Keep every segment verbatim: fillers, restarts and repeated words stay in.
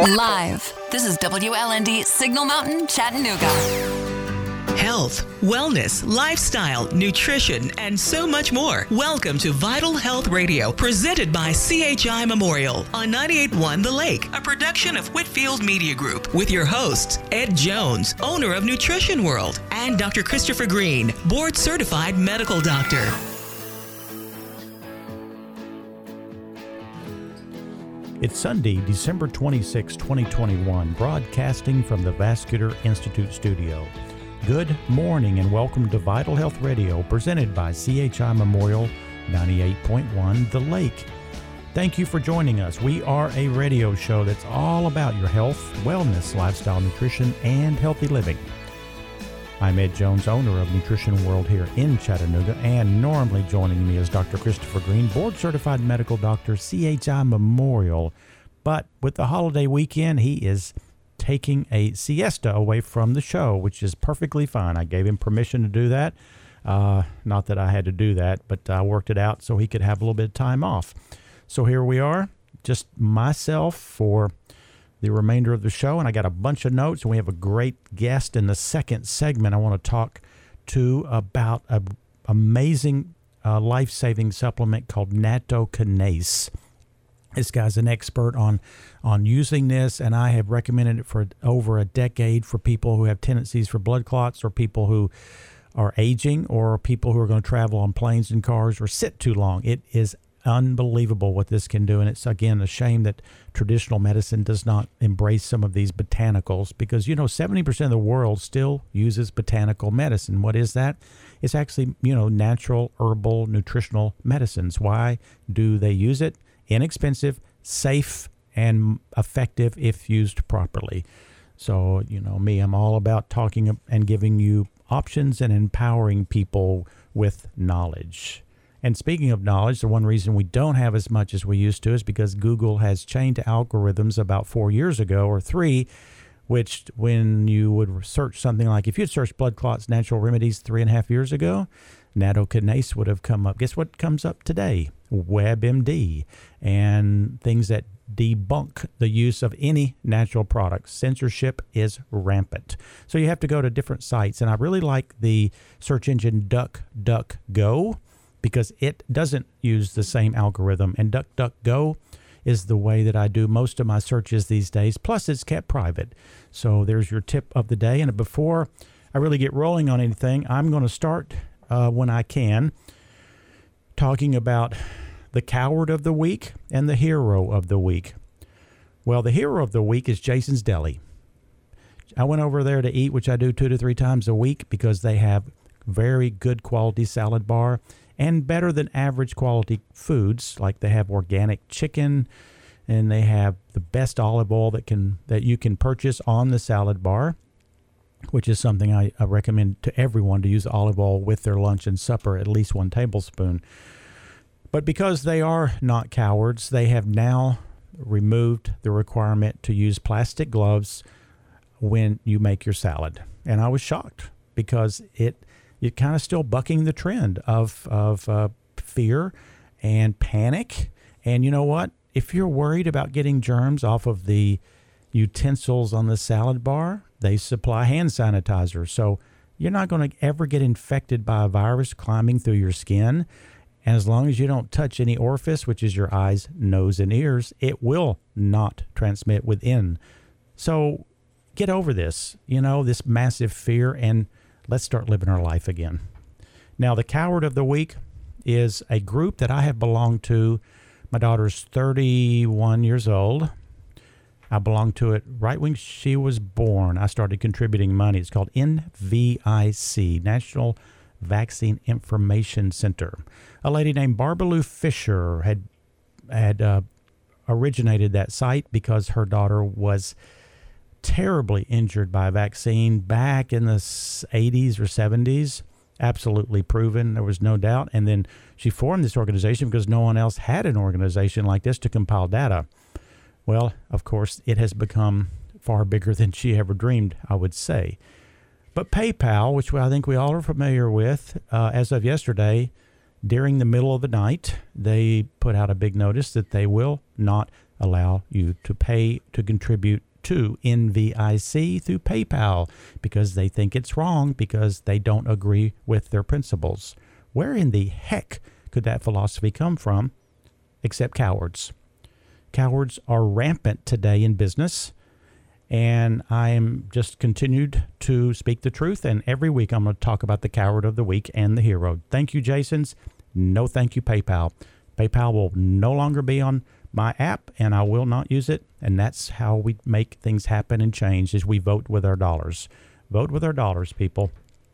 Live. This is W L N D Signal Mountain, Chattanooga. Health, wellness, lifestyle, nutrition, and so much more. Welcome to Vital Health Radio, presented by C H I Memorial on ninety-eight point one The Lake, a production of Whitfield Media Group, with your hosts, Ed Jones, owner of Nutrition World, and Doctor Christopher Green, board-certified medical doctor. It's Sunday, December twenty-sixth, twenty twenty-one, broadcasting from the Vascular Institute studio. Good morning and welcome to Vital Health Radio, presented by C H I Memorial ninety-eight point one The Lake. Thank you for joining us. We are a radio show that's all about your health, wellness, lifestyle, nutrition, and healthy living. I'm Ed Jones, owner of Nutrition World here in Chattanooga, and normally joining me is Doctor Christopher Green, board-certified medical doctor, C H I Memorial. But with the holiday weekend, he is taking a siesta away from the show, which is perfectly fine. I gave him permission to do that. Uh, not that I had to do that, but I worked it out so he could have a little bit of time off. So here we are, just myself for the remainder of the show, and I got a bunch of notes, and we have a great guest in the second segment I want to talk to about an amazing uh, life-saving supplement called nattokinase. This guy's an expert on on using this, and I have recommended it for over a decade for people who have tendencies for blood clots, or people who are aging, or people who are going to travel on planes and cars or sit too long. It is unbelievable what this can do, and it's, again, a shame that traditional medicine does not embrace some of these botanicals, because, you know, seventy percent of the world still uses botanical medicine. What is that? It's actually, you know, natural, herbal, nutritional medicines. Why do they use it? Inexpensive, safe, and effective if used properly. So, you know, me, I'm all about talking and giving you options and empowering people with knowledge. And speaking of knowledge, the one reason we don't have as much as we used to is because Google has changed algorithms about four years ago or three, which when you would search something like, if you'd searched blood clots, natural remedies three and a half years ago, nattokinase would have come up. Guess what comes up today? WebMD and things that debunk the use of any natural products. Censorship is rampant. So you have to go to different sites. And I really like the search engine DuckDuckGo, because it doesn't use the same algorithm. And DuckDuckGo is the way that I do most of my searches these days. Plus, it's kept private. So there's your tip of the day. And before I really get rolling on anything, I'm going to start, uh, when I can, talking about the coward of the week and the hero of the week. Well, the hero of the week is Jason's Deli. I went over there to eat, which I do two to three times a week, because they have very good quality salad bar and better than average quality foods. Like they have organic chicken, and they have the best olive oil that can that you can purchase on the salad bar, which is something I, I recommend to everyone, to use olive oil with their lunch and supper, at least one tablespoon. But because they are not cowards, they have now removed the requirement to use plastic gloves when you make your salad. And I was shocked, because it it kind of still bucking the trend of, of uh, fear and panic. And you know what? If you're worried about getting germs off of the utensils on the salad bar, they supply hand sanitizer. So you're not going to ever get infected by a virus climbing through your skin. And as long as you don't touch any orifice, which is your eyes, nose, and ears, it will not transmit within. So get over this, you know, this massive fear, and let's start living our life again. Now, the coward of the week is a group that I have belonged to. My daughter's thirty-one years old. I belonged to it right when she was born. I started contributing money. It's called N V I C, National Vaccine Information Center. A lady named Barbaloo Fisher had had uh, originated that site because her daughter was terribly injured by a vaccine back in the eighties or seventies. Absolutely proven. There was no doubt. And then she formed this organization because no one else had an organization like this to compile data. Well, of course, it has become far bigger than she ever dreamed, I would say. But PayPal, which I think we all are familiar with, uh, as of yesterday, during the middle of the night, they put out a big notice that they will not allow you to pay to contribute to N V I C through PayPal because they think it's wrong because they don't agree with their principles. Where in the heck could that philosophy come from except cowards? Cowards are rampant today in business, and I am just continued to speak the truth, and every week I'm going to talk about the coward of the week and the hero. Thank you, Jasons. No thank you, PayPal. PayPal will no longer be on my app, and I will not use it, and that's how we make things happen and change, is we vote with our dollars. Vote with our dollars, people.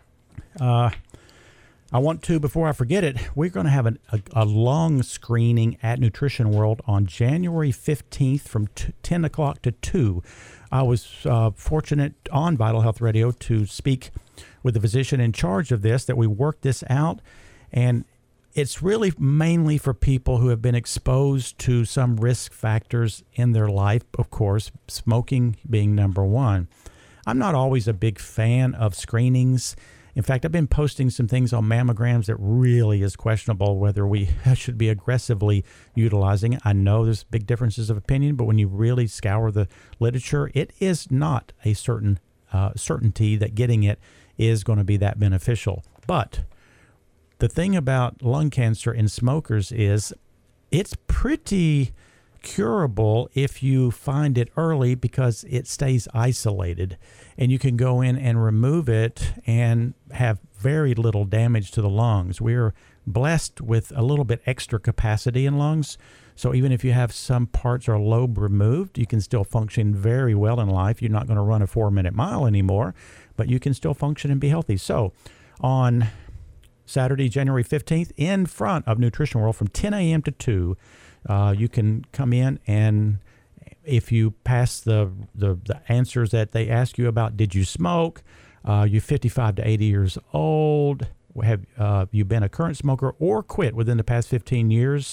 Uh, I want to, before I forget it, we're going to have a, a, a long screening at Nutrition World on January fifteenth from t- ten o'clock to two. I was uh, fortunate on Vital Health Radio to speak with the physician in charge of this, that we worked this out, and it's really mainly for people who have been exposed to some risk factors in their life, of course, smoking being number one. I'm not always a big fan of screenings. In fact, I've been posting some things on mammograms that really is questionable whether we should be aggressively utilizing it. I know there's big differences of opinion, but when you really scour the literature, it is not a certain uh, certainty that getting it is going to be that beneficial. But the thing about lung cancer in smokers is it's pretty curable if you find it early because it stays isolated, and you can go in and remove it and have very little damage to the lungs. We're blessed with a little bit extra capacity in lungs, so even if you have some parts or lobe removed, you can still function very well in life. You're not going to run a four-minute mile anymore, but you can still function and be healthy. So on Saturday, January fifteenth, in front of Nutrition World from ten a.m. to two, Uh, you can come in, and if you pass the, the, the answers that they ask you about, did you smoke? Uh, you're fifty-five to eighty years old. Have uh, you been a current smoker or quit within the past fifteen years?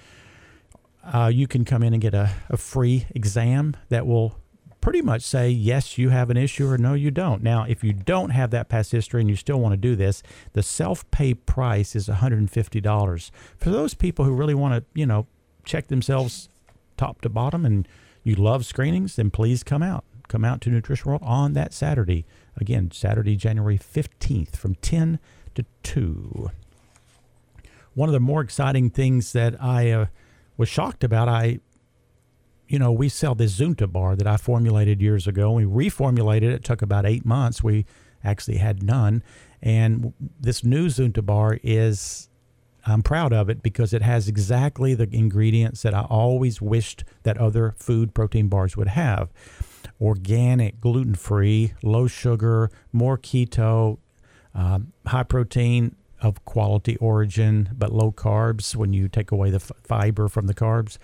Uh, you can come in and get a, a free exam that will pretty much say, yes, you have an issue, or no, you don't. Now, if you don't have that past history and you still want to do this, the self-pay price is one hundred fifty dollars. For those people who really want to, you know, check themselves top to bottom and you love screenings, then please come out. Come out to Nutrition World on that Saturday. Again, Saturday, January fifteenth from ten to two. One of the more exciting things that I uh, was shocked about, I, you know, we sell this Zunta bar that I formulated years ago. We reformulated it. It took about eight months. We actually had none. And this new Zunta bar is, I'm proud of it because it has exactly the ingredients that I always wished that other food protein bars would have. Organic, gluten-free, low sugar, more keto, um, high protein of quality origin, but low carbs when you take away the f- fiber from the carbs.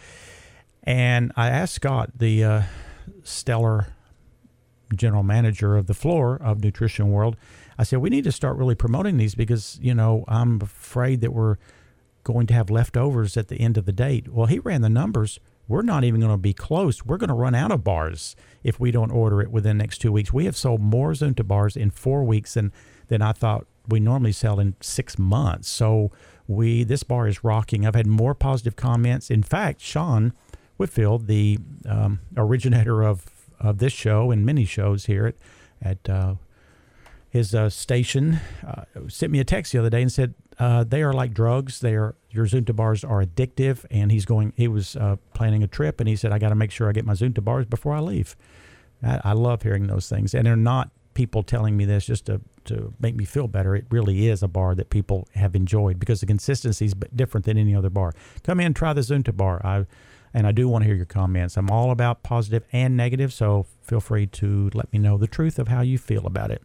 And I asked Scott, the uh, stellar general manager of the floor of Nutrition World, I said, we need to start really promoting these because, you know, I'm afraid that we're going to have leftovers at the end of the date. Well, he ran the numbers. We're not even going to be close. We're going to run out of bars if we don't order it within the next two weeks. We have sold more Zunta bars in four weeks than, than I thought we normally sell in six months. So we this bar is rocking. I've had more positive comments. In fact, Sean Whitfield, the um, originator of, of this show and many shows here at, at uh, his uh, station, uh, sent me a text the other day and said, uh, they are like drugs. They are, your Zunta bars are addictive. And he's going, he was uh, planning a trip, and he said, I got to make sure I get my Zunta bars before I leave. I, I love hearing those things. And they're not people telling me this just to, to make me feel better. It really is a bar that people have enjoyed because the consistency is different than any other bar. Come in, try the Zunta bar. I, and I do want to hear your comments. I'm all about positive and negative, so feel free to let me know the truth of how you feel about it.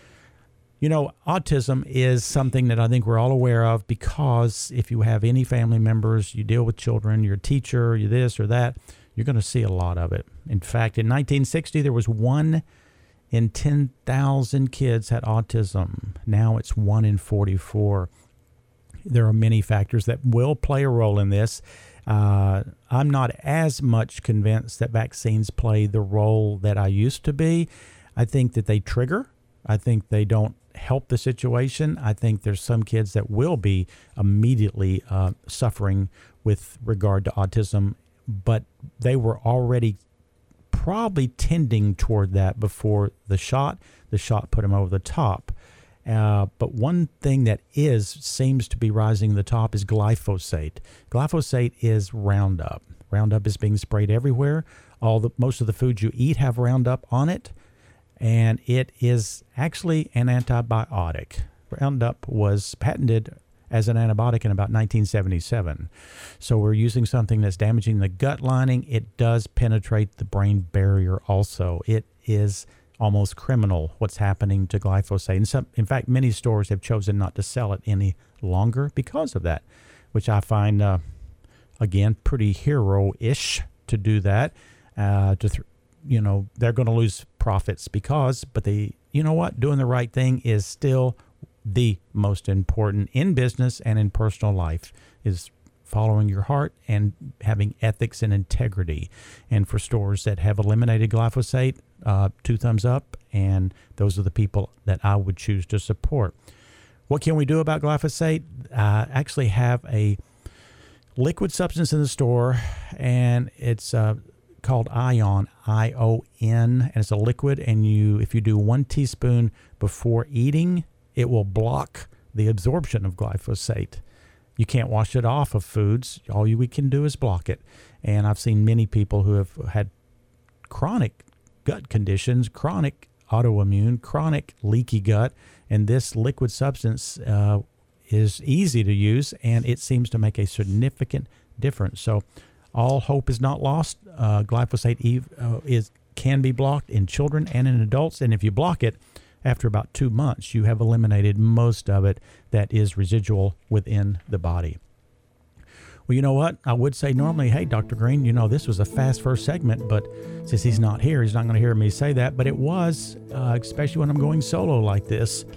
You know, autism is something that I think we're all aware of because if you have any family members, you deal with children, you're a teacher, you're this or that, you're going to see a lot of it. In fact, in nineteen sixty, there was one in ten thousand kids had autism. Now it's one in forty-four. There are many factors that will play a role in this. Uh, I'm not as much convinced that vaccines play the role that I used to be. I think that they trigger. I think they don't help the situation. I think there's some kids that will be immediately uh, suffering with regard to autism but they were already probably tending toward that before the shot. The shot put them over the top. Uh, but one thing that is seems to be rising to the top is glyphosate. Glyphosate is Roundup. Roundup is being sprayed everywhere. All the most of the foods you eat have Roundup on it, and it is actually an antibiotic. Roundup was patented as an antibiotic in about nineteen seventy-seven. So we're using something that's damaging the gut lining. It does penetrate the brain barrier also. It is almost criminal what's happening to glyphosate. And some, in fact, many stores have chosen not to sell it any longer because of that, which I find, uh, again, pretty hero-ish to do that. Uh, to, th- you know, they're going to lose profits because, but they, you know what, doing the right thing is still the most important in business and in personal life, is following your heart and having ethics and integrity. And for stores that have eliminated glyphosate, uh, two thumbs up, and those are the people that I would choose to support. What can we do about glyphosate? I actually have a liquid substance in the store, and it's uh, called Ion, I O N, and it's a liquid, and you, if you do one teaspoon before eating, it will block the absorption of glyphosate. You can't wash it off of foods. All you, we can do is block it. And I've seen many people who have had chronic gut conditions, chronic autoimmune, chronic leaky gut, and this liquid substance uh, is easy to use, and it seems to make a significant difference. So all hope is not lost. Uh, glyphosate uh, is can be blocked in children and in adults, and if you block it, after about two months, you have eliminated most of it that is residual within the body. Well, you know what? I would say normally, hey, Doctor Green, you know, this was a fast first segment, but since he's not here, he's not going to hear me say that. But it was, uh, especially when I'm going solo like this,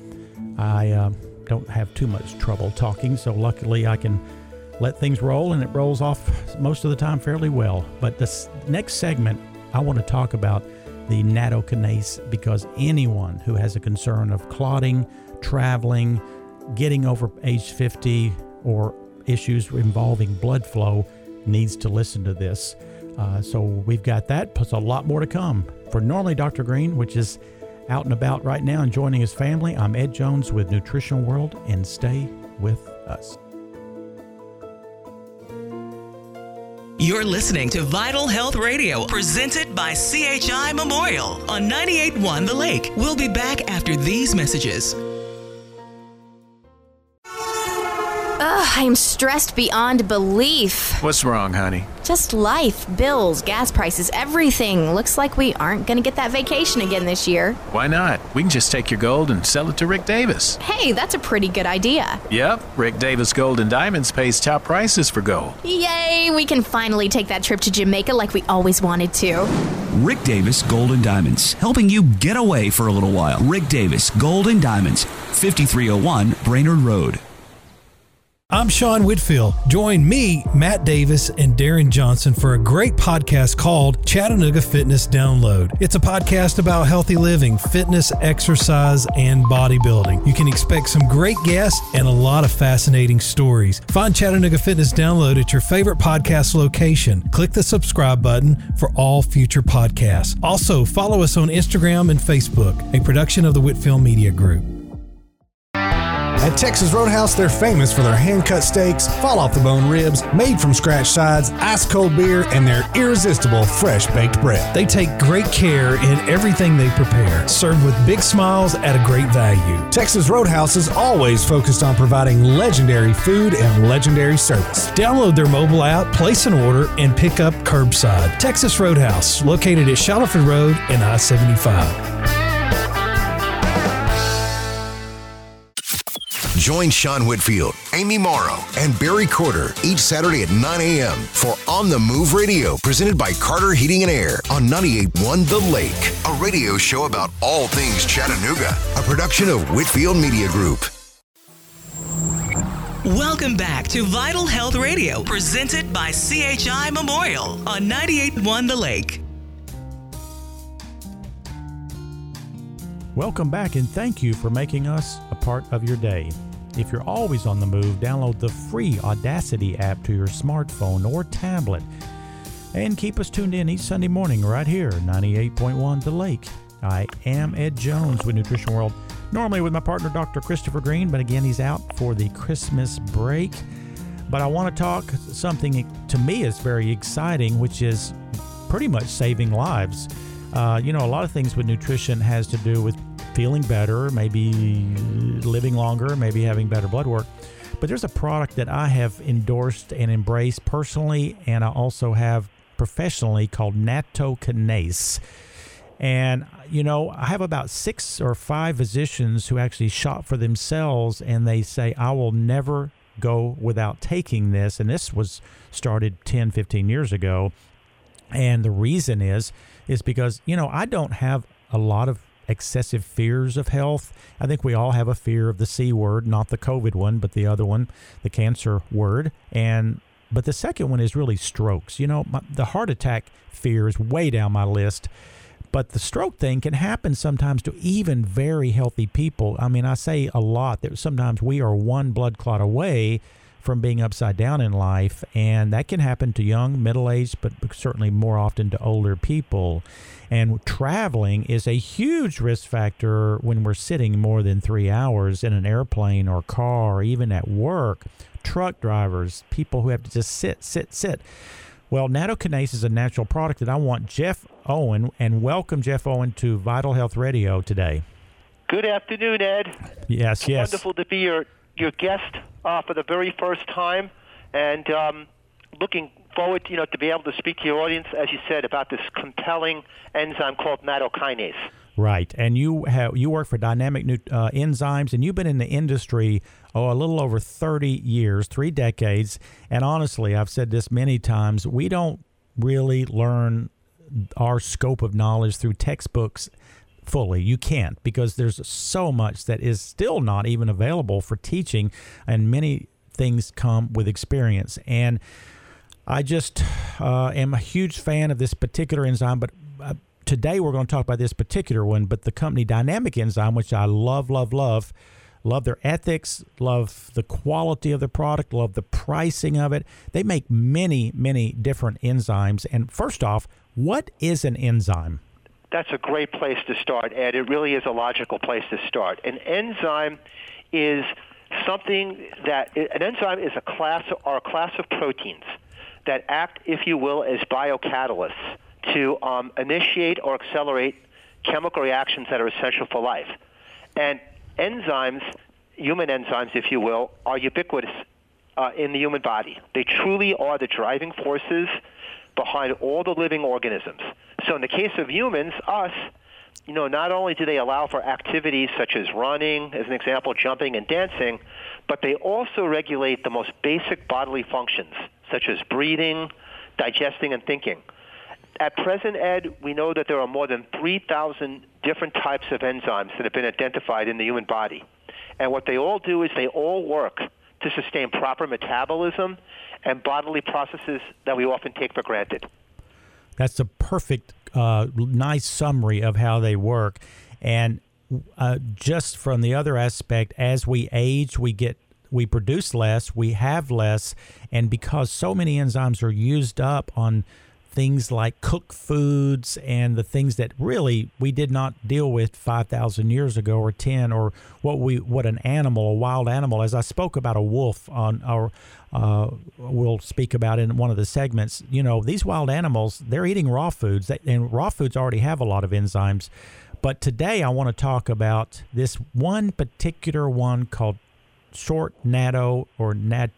I uh, don't have too much trouble talking. So luckily I can let things roll, and it rolls off most of the time fairly well. But this next segment, I want to talk about the nattokinase, because anyone who has a concern of clotting, traveling, getting over age fifty, or issues involving blood flow needs to listen to this. Uh, so we've got that, plus a lot more to come. For Normally Doctor Green, which is out and about right now and joining his family, I'm Ed Jones with Nutritional World, and stay with us. You're listening to Vital Health Radio, presented by C H I Memorial on ninety-eight point one The Lake. We'll be back after these messages. Ugh, I'm stressed beyond belief. What's wrong, honey? Just life, bills, gas prices, everything. Looks like we aren't going to get that vacation again this year. Why not? We can just take your gold and sell it to Rick Davis. Hey, that's a pretty good idea. Yep, Rick Davis Gold and Diamonds pays top prices for gold. Yay, we can finally take that trip to Jamaica like we always wanted to. Rick Davis Gold and Diamonds, helping you get away for a little while. Rick Davis Gold and Diamonds, fifty-three oh one Brainerd Road. I'm Sean Whitfield. Join me, Matt Davis, and Darren Johnson for a great podcast called Chattanooga Fitness Download. It's a podcast about healthy living, fitness, exercise, and bodybuilding. You can expect some great guests and a lot of fascinating stories. Find Chattanooga Fitness Download at your favorite podcast location. Click the subscribe button for all future podcasts. Also, follow us on Instagram and Facebook, a production of the Whitfield Media Group. At Texas Roadhouse, they're famous for their hand-cut steaks, fall-off-the-bone ribs, made-from-scratch sides, ice-cold beer, and their irresistible fresh-baked bread. They take great care in everything they prepare, served with big smiles at a great value. Texas Roadhouse is always focused on providing legendary food and legendary service. Download their mobile app, place an order, and pick up curbside. Texas Roadhouse, located at Shallowford Road and I seventy-five. Join Sean Whitfield, Amy Morrow, and Barry Corder each Saturday at nine a.m. for On the Move Radio, presented by Carter Heating and Air on ninety-eight point one The Lake, a radio show about all things Chattanooga, a production of Whitfield Media Group. Welcome back to Vital Health Radio, presented by C H I Memorial on ninety-eight point one The Lake. Welcome back, and thank you for making us a part of your day. If you're always on the move, download the free Audacity app to your smartphone or tablet. And keep us tuned in each Sunday morning right here, ninety-eight point one The Lake. I am Ed Jones with Nutrition World, normally with my partner, Doctor Christopher Green, but again, he's out for the Christmas break. But I want to talk something to me is very exciting, which is pretty much saving lives. Uh, you know, a lot of things with nutrition has to do with feeling better, maybe living longer, maybe having better blood work. But there's a product that I have endorsed and embraced personally, and I also have professionally, called nattokinase. And, you know, I have about six or five physicians who actually shop for themselves, and they say, I will never go without taking this. And this was started ten, fifteen years ago. And the reason is, is because, you know, I don't have a lot of excessive fears of health. I think we all have a fear of the C word, not the COVID one, but the other one, the cancer word. And but the second one is really strokes. You know, my, the heart attack fear is way down my list. But the stroke thing can happen sometimes to even very healthy people. I mean, I say a lot that sometimes we are one blood clot away from being upside down in life, and that can happen to young, middle-aged, but certainly more often to older people. And traveling is a huge risk factor when we're sitting more than three hours in an airplane or car, or even at work. Truck drivers, people who have to just sit, sit, sit. Well, nattokinase is a natural product that I want Jeff Owen, and welcome Jeff Owen to Vital Health Radio today. Good afternoon, Ed. Yes, it's yes. Wonderful to be your, your guest uh, for the very first time, and um, looking forward, you know, to be able to speak to your audience, as you said, about this compelling enzyme called nattokinase. Right, and you have you work for Dynamic uh, Enzymes, and you've been in the industry oh a little over thirty years, three decades. And honestly, I've said this many times: we don't really learn our scope of knowledge through textbooks fully. You can't, because there's so much that is still not even available for teaching, and many things come with experience. And I just uh, am a huge fan of this particular enzyme, but. Uh, Today we're going to talk about this particular one, but the company Dynamic Enzyme, which I love, love, love, love their ethics, love the quality of the product, love the pricing of it. They make many, many different enzymes. And first off, what is an enzyme? That's a great place to start, Ed. It really is a logical place to start. An enzyme is something that, an enzyme is a class or a class of proteins that act, if you will, as biocatalysts to um, initiate or accelerate chemical reactions that are essential for life. And enzymes, human enzymes, if you will, are ubiquitous uh, in the human body. They truly are the driving forces behind all the living organisms. So in the case of humans, us, you know, not only do they allow for activities such as running, as an example, jumping and dancing, but they also regulate the most basic bodily functions, such as breathing, digesting, and thinking. At present, Ed, we know that there are more than three thousand different types of enzymes that have been identified in the human body. And what they all do is they all work to sustain proper metabolism and bodily processes that we often take for granted. That's a perfect, uh, nice summary of how they work. And uh, just from the other aspect, as we age, we get we produce less, we have less, and because so many enzymes are used up on things like cooked foods and the things that really we did not deal with five thousand years ago or ten, or what we what an animal, a wild animal, as I spoke about a wolf on our, uh, we'll speak about in one of the segments, you know, these wild animals, they're eating raw foods, and raw foods already have a lot of enzymes. But today I want to talk about this one particular one called short natto or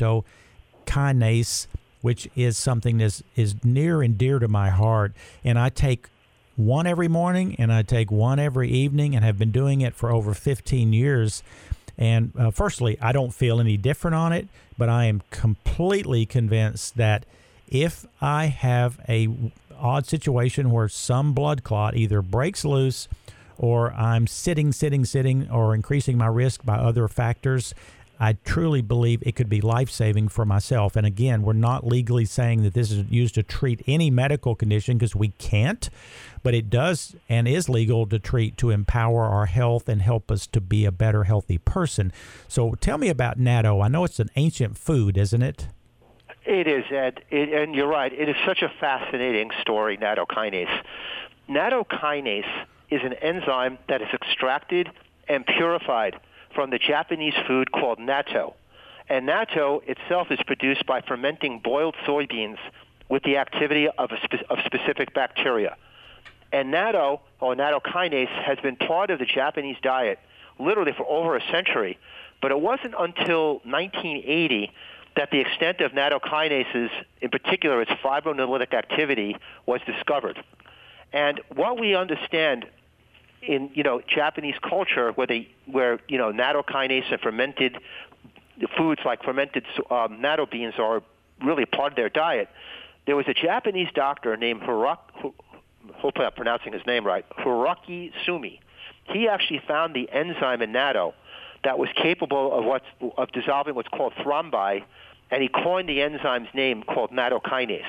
nattokinase, which is something that is near and dear to my heart. And I take one every morning, and I take one every evening, and have been doing it for over fifteen years. And uh, firstly, I don't feel any different on it, but I am completely convinced that if I have a odd situation where some blood clot either breaks loose, or I'm sitting, sitting, sitting, or increasing my risk by other factors, I truly believe it could be life-saving for myself. And again, we're not legally saying that this is used to treat any medical condition, because we can't, but it does and is legal to treat to empower our health and help us to be a better, healthy person. So tell me about natto. I know it's an ancient food, isn't it? It is, Ed, it, and you're right. It is such a fascinating story, nattokinase. Nattokinase is an enzyme that is extracted and purified from the Japanese food called natto. And natto itself is produced by fermenting boiled soybeans with the activity of, a spe- of specific bacteria. And natto, or nattokinase, has been part of the Japanese diet literally for over a century. But it wasn't until nineteen eighty that the extent of nattokinases, in particular its fibrinolytic activity, was discovered. And what we understand in, you know, Japanese culture, where they, where you know, nattokinase and fermented foods like fermented um, natto beans are really part of their diet. There was a Japanese doctor named Hiroki, hopefully I'm pronouncing his name right, Hiroki Sumi. He actually found the enzyme in natto that was capable of what's, of dissolving what's called thrombi, and he coined the enzyme's name called nattokinase.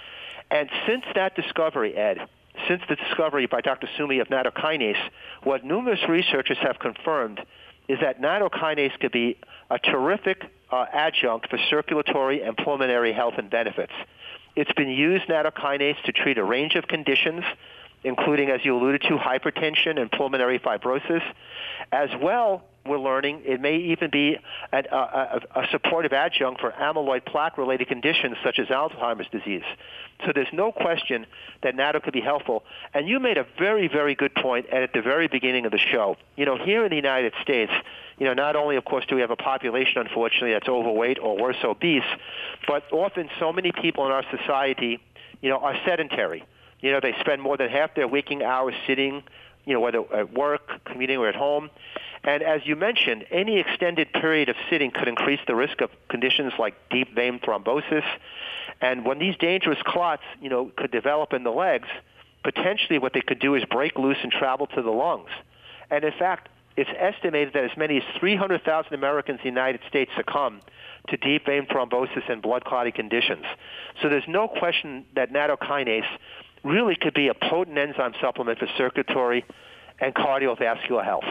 And since that discovery, Ed, since the discovery by Doctor Sumi of nattokinase, what numerous researchers have confirmed is that nattokinase could be a terrific uh, adjunct for circulatory and pulmonary health and benefits. It's been used, nattokinase, to treat a range of conditions, including, as you alluded to, hypertension and pulmonary fibrosis. As well, we're learning it may even be an, a, a, a supportive adjunct for amyloid plaque-related conditions such as Alzheimer's disease. So there's no question that natto could be helpful. And you made a very, very good point at the very beginning of the show. You know, here in the United States, you know, not only, of course, do we have a population, unfortunately, that's overweight or worse, obese, but often so many people in our society, you know, are sedentary. You know, they spend more than half their waking hours sitting, you know, whether at work, commuting, or at home. And as you mentioned, any extended period of sitting could increase the risk of conditions like deep vein thrombosis. And when these dangerous clots, you know, could develop in the legs, potentially what they could do is break loose and travel to the lungs. And in fact, it's estimated that as many as three hundred thousand Americans in the United States succumb to deep vein thrombosis and blood clotting conditions. So there's no question that nattokinase really could be a potent enzyme supplement for circulatory and cardiovascular health.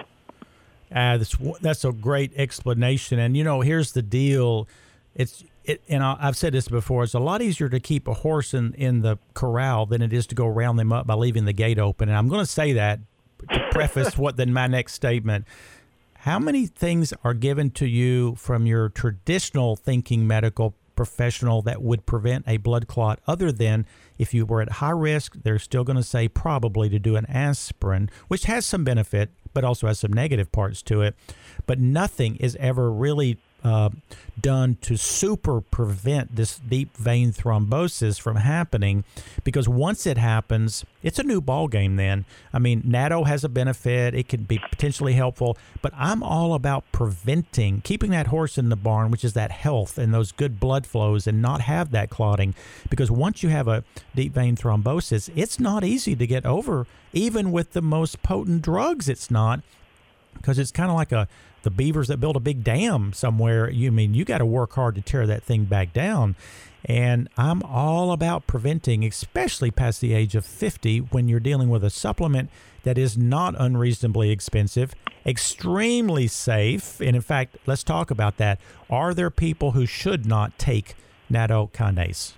Uh, that's, that's a great explanation. And, you know, here's the deal. It's it, and I've said this before, it's a lot easier to keep a horse in, in the corral than it is to go round them up by leaving the gate open. And I'm going to say that to preface what then my next statement. How many things are given to you from your traditional thinking medical professional that would prevent a blood clot, other than if you were at high risk, they're still going to say probably to do an aspirin, which has some benefit, but also has some negative parts to it. But nothing is ever really uh, done to super prevent this deep vein thrombosis from happening, because once it happens, it's a new ball game then. I mean, natto has a benefit. It can be potentially helpful, but I'm all about preventing, keeping that horse in the barn, which is that health and those good blood flows, and not have that clotting, because once you have a deep vein thrombosis, it's not easy to get over. Even with the most potent drugs, it's not, because it's kind of like a the beavers that build a big dam somewhere. You mean you got to work hard to tear that thing back down. And I'm all about preventing, especially past the age of fifty, when you're dealing with a supplement that is not unreasonably expensive, extremely safe. And in fact, let's talk about that. Are there people who should not take nattokinase?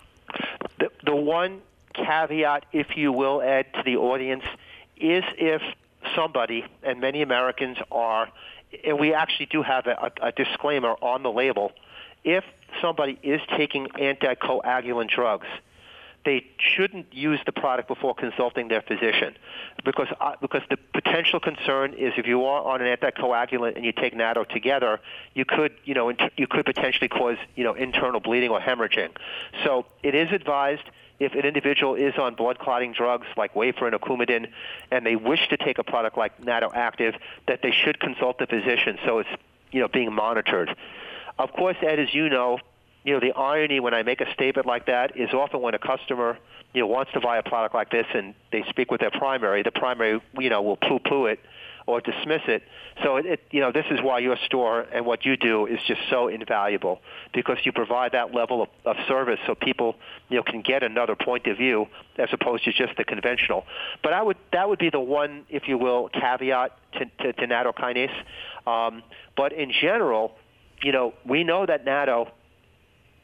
The, the one caveat, if you will, Ed, to the audience, is if somebody, and many Americans are, and we actually do have a, a disclaimer on the label, if somebody is taking anticoagulant drugs, they shouldn't use the product before consulting their physician, because uh, because the potential concern is if you are on an anticoagulant and you take natto together, you could you know int- you could potentially cause you know internal bleeding or hemorrhaging. So it is advised, if an individual is on blood clotting drugs like warfarin or Coumadin, and they wish to take a product like Natto Active, that they should consult the physician, so it's you know being monitored. Of course, Ed, as you know, you know the irony when I make a statement like that is often when a customer you know wants to buy a product like this and they speak with their primary, the primary you know will poo-poo it or dismiss it. So it, it you know this is why your store and what you do is just so invaluable, because you provide that level of, of service so people you know can get another point of view as opposed to just the conventional. But I would that would be the one, if you will, caveat to, to, to nattokinase. Um, but in general, you know we know that natto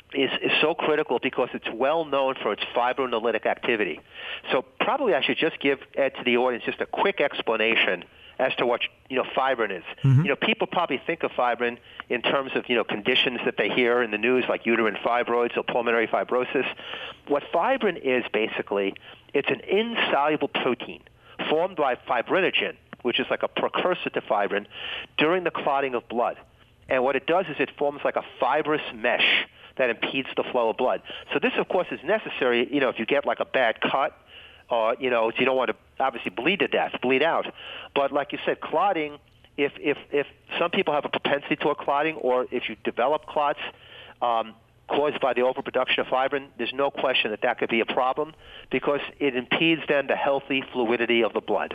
is, is so critical because it's well known for its fibrinolytic activity. So probably I should just give, Ed, to the audience just a quick explanation as to what, you know, fibrin is. Mm-hmm. You know, people probably think of fibrin in terms of, you know, conditions that they hear in the news like uterine fibroids or pulmonary fibrosis. What fibrin is basically, it's an insoluble protein formed by fibrinogen, which is like a precursor to fibrin, during the clotting of blood. And what it does is it forms like a fibrous mesh that impedes the flow of blood. So this, of course, is necessary, you know, if you get like a bad cut, or, you know, you don't want to obviously bleed to death, bleed out. But like you said, clotting, if, if, if some people have a propensity toward clotting, or if you develop clots um, caused by the overproduction of fibrin, there's no question that that could be a problem because it impedes then the healthy fluidity of the blood.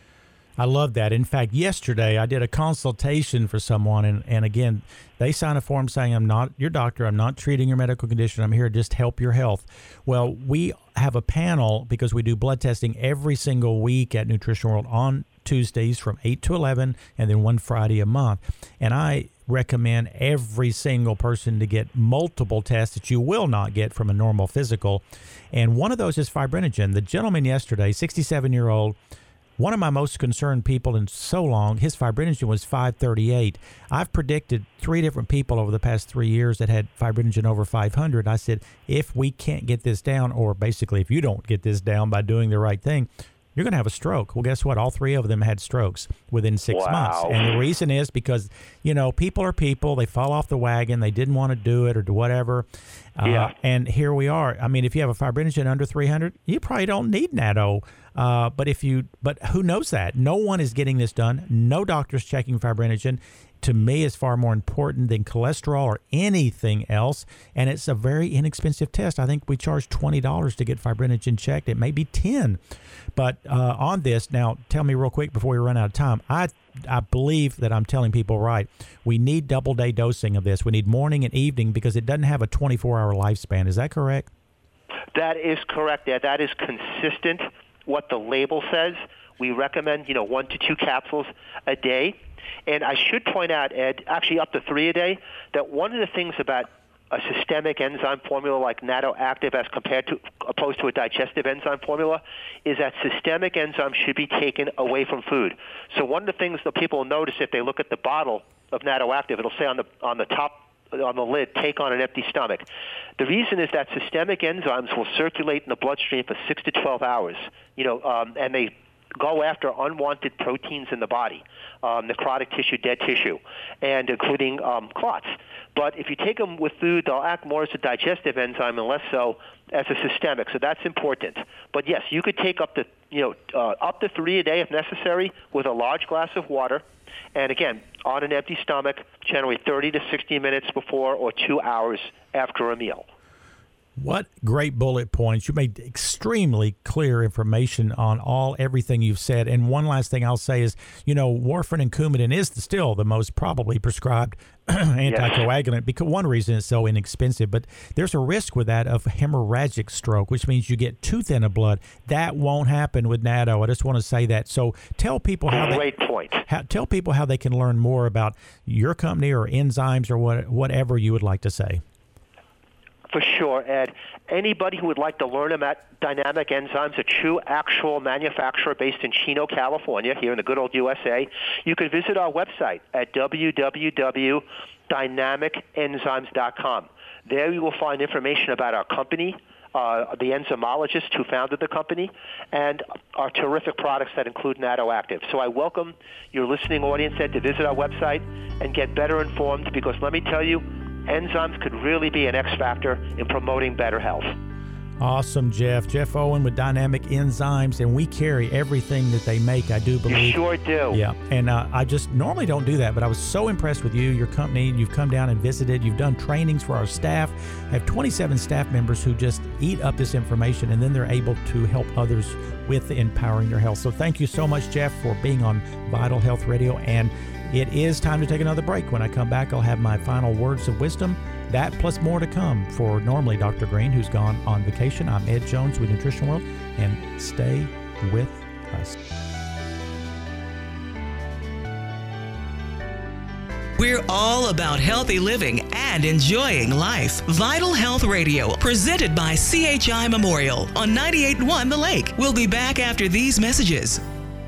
I love that. In fact, yesterday I did a consultation for someone, and, and again, they signed a form saying, I'm not your doctor, I'm not treating your medical condition, I'm here to just help your health. Well, we have a panel because we do blood testing every single week at Nutrition World on Tuesdays from eight to eleven, and then one Friday a month. And I recommend every single person to get multiple tests that you will not get from a normal physical. And one of those is fibrinogen. The gentleman yesterday, sixty-seven-year-old, one of my most concerned people in so long, his fibrinogen was five thirty-eight. I've predicted three different people over the past three years that had fibrinogen over five hundred. I said, if we can't get this down, or basically if you don't get this down by doing the right thing, you're going to have a stroke. Well, guess what? All three of them had strokes within six wow. months. And the reason is because, you know, people are people. They fall off the wagon. They didn't want to do it or do whatever. Yeah. Uh, and here we are. I mean, if you have a fibrinogen under three hundred, you probably don't need natto. Uh, but if you, but who knows that? No one is getting this done. No doctor's checking fibrinogen. To me, is far more important than cholesterol or anything else. And it's a very inexpensive test. I think we charge twenty dollars to get fibrinogen checked. It may be ten dollars. But uh, on this, now tell me real quick before we run out of time, I I believe that I'm telling people right. We need double day dosing of this. We need morning and evening because it doesn't have a twenty-four hour lifespan. Is that correct? That is correct, Ed. That is consistent what the label says. We recommend, you know, one to two capsules a day. And I should point out, Ed, actually up to three a day, that one of the things about a systemic enzyme formula like NatoActive as compared to opposed to a digestive enzyme formula is that systemic enzymes should be taken away from food. So one of the things that people will notice if they look at the bottle of NatoActive, it'll say on the on the top on the lid, take on an empty stomach. The reason is that systemic enzymes will circulate in the bloodstream for six to twelve hours, you know, um, and they go after unwanted proteins in the body, um, necrotic tissue, dead tissue, and including um, clots. But if you take them with food, they'll act more as a digestive enzyme and less so as a systemic. So that's important. But yes, you could take up to you know uh, up to three a day if necessary with a large glass of water. And again, on an empty stomach, generally thirty to sixty minutes before or two hours after a meal. What great bullet points. You made extremely clear information on all everything you've said. And one last thing I'll say is, you know, warfarin and Coumadin is the, still the most probably prescribed anticoagulant yes. because one reason it's so inexpensive. But there's a risk with that of hemorrhagic stroke, which means you get too thin of blood. That won't happen with natto. I just want to say that. So tell people how great they, point. How, tell people how they can learn more about your company or enzymes or what, whatever you would like to say. For sure, Ed. Anybody who would like to learn about Dynamic Enzymes, a true actual manufacturer based in Chino, California, here in the good old U S A, you can visit our website at w w w dot dynamic enzymes dot com. There you will find information about our company, uh, the enzymologist who founded the company, and our terrific products that include NatoActive. So I welcome your listening audience, Ed, to visit our website and get better informed because let me tell you, enzymes could really be an X factor in promoting better health. Awesome, Jeff. Jeff Owen with Dynamic Enzymes, and we carry everything that they make, I do believe. You sure do. Yeah, and uh, I just normally don't do that, but I was so impressed with you, your company. You've come down and visited. You've done trainings for our staff. I have twenty-seven staff members who just eat up this information, and then they're able to help others with empowering their health. So thank you so much, Jeff, for being on Vital Health Radio, and it is time to take another break. When I come back, I'll have my final words of wisdom. That plus more to come for normally Doctor Green, who's gone on vacation. I'm Ed Jones with Nutrition World, and stay with us. We're all about healthy living and enjoying life. Vital Health Radio, presented by C H I Memorial on ninety-eight point one The Lake. We'll be back after these messages.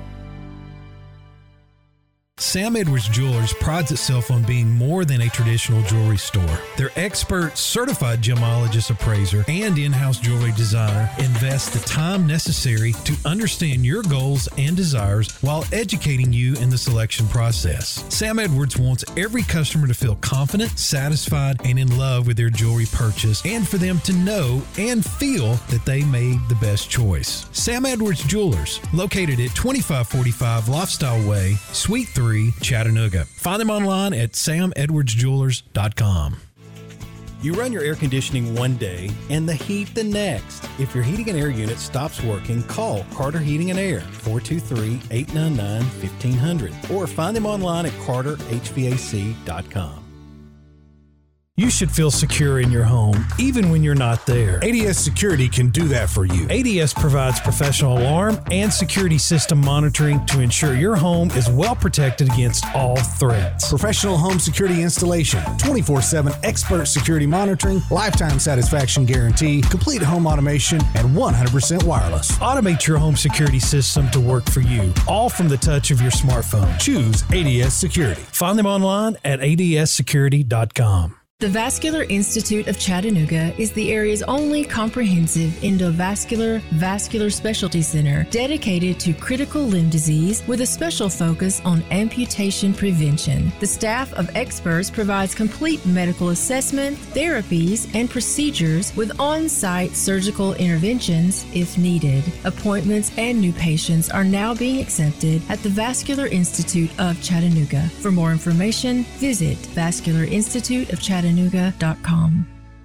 Sam Edwards Jewelers prides itself on being more than a traditional jewelry store. Their expert certified gemologist appraiser and in-house jewelry designer invest the time necessary to understand your goals and desires while educating you in the selection process. Sam Edwards wants every customer to feel confident, satisfied, and in love with their jewelry purchase, and for them to know and feel that they made the best choice. Sam Edwards Jewelers, located at twenty-five forty-five Lifestyle Way, Suite three, Chattanooga. Find them online at sam edwards jewelers dot com. You run your air conditioning one day and the heat the next. If your heating and air unit stops working, call Carter Heating and Air, four two three, eight nine nine, fifteen hundred, or find them online at carter h v a c dot com. You should feel secure in your home, even when you're not there. A D S Security can do that for you. A D S provides professional alarm and security system monitoring to ensure your home is well protected against all threats. Professional home security installation, twenty-four seven expert security monitoring, lifetime satisfaction guarantee, complete home automation, and one hundred percent wireless. Automate your home security system to work for you, all from the touch of your smartphone. Choose A D S Security. Find them online at a d s security dot com. The Vascular Institute of Chattanooga is the area's only comprehensive endovascular vascular specialty center dedicated to critical limb disease with a special focus on amputation prevention. The staff of experts provides complete medical assessment, therapies, and procedures with on-site surgical interventions if needed. Appointments and new patients are now being accepted at the Vascular Institute of Chattanooga. For more information, visit vascular institute of chattanooga dot com.